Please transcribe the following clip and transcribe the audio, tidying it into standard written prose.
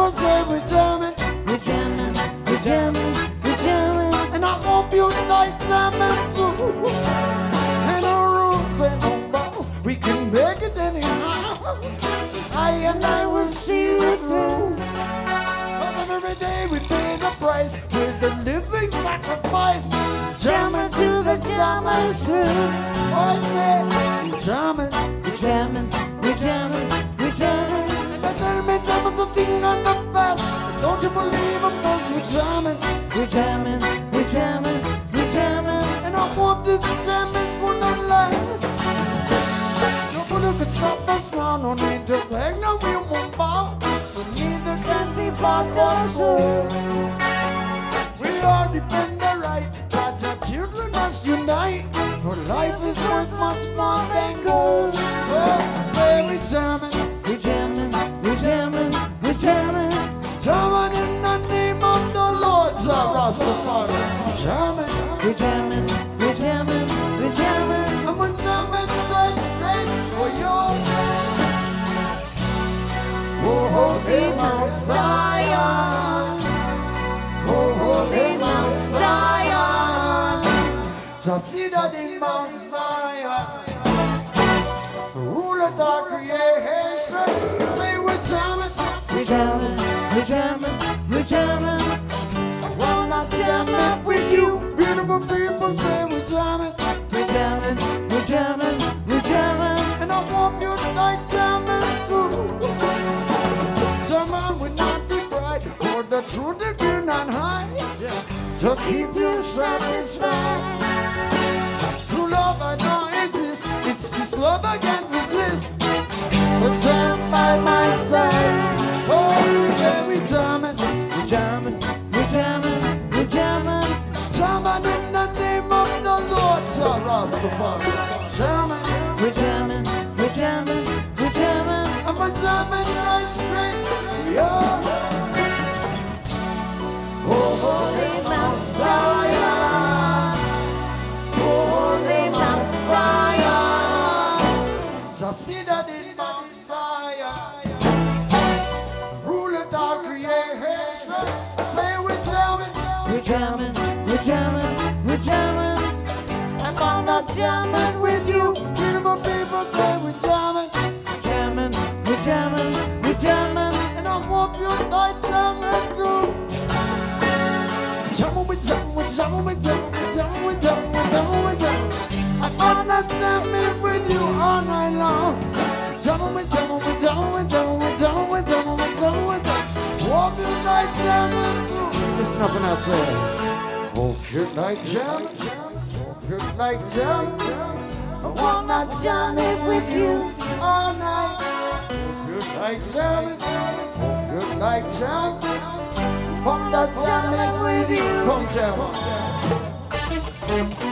people say we're jamming, we're jamming, we're jamming, we're jamming. And I hope you like jamming too. And no rules and no balls, we can make it anyhow. I and I will see you through. Cause every day we pay the price with the living sacrifice. Jamming to the jammers through. I say, we're jamming, we're jamming, we're jamming, we're jamming. They tell me jamming the thing on the past. Don't you believe them? Cause we're jamming, we're jamming, we're jamming, we're jamming. And I hope this jam is gonna last. Nobody could stop us now, no need to beg, no we won't bow. But neither can be bought or sold. We all defend the right, that our children must unite. For life is worth much more than gold. Oh, say we're jamming, we're jamming, we're jamming, we're jamming. Jamming in the name of the Lord, Jah Rastafari. Jamming, we're jamming, we're jamming, we're jamming. And we're jamming right straight for you. Oh, holy Mount Zion. Oh, holy Mount Zion. Just see that in Mount Zion. Rule of our creation. Say we're jamming, we're jamming, we're jamming, we're jamming. I wanna jam it with you. Beautiful people say we're jamming, we're jamming, we're jamming, we're jamming. And I hope you like jamming too. Jamming with not the pride, for the truth that you're not high. To keep you satisfied. True love I know exists. It's this love I can't resist. So jam by my side. Oh, yeah, we're jamming, we're jamming, we're jamming, we're jamming. Jamming in the name of the Lord, Jah Rastafari. Jamming, we're jamming, we're jamming, we're jamming. And we're jamming right straight. Yeah. Oh, holy Mount Zion. Oh, holy Mount Zion. Just see that in Mount Zion. Rule of our creation. Say we're jamming, we're jamming, we're jamming, we're jamming. And I'm not jamming with you. Beautiful people say we're jamming, jamming, we're jamming, we're jamming. And I hope you like jamming too. Jamming with jamming, with jamming, with jamming, with jamming, with jamming, with jamming, with jamming. I'm not jamming with you all night long. Jamming with jamming, with jamming, with jamming, with jamming, with jamming, with jamming, with jamming. Hope you like jamming too. Listen up and I say, hope you like jamming, hope you like jamming. I wanna jam it with you all night. Hope you like jamming, hope you like jamming. Come that jamming with you. Come jam.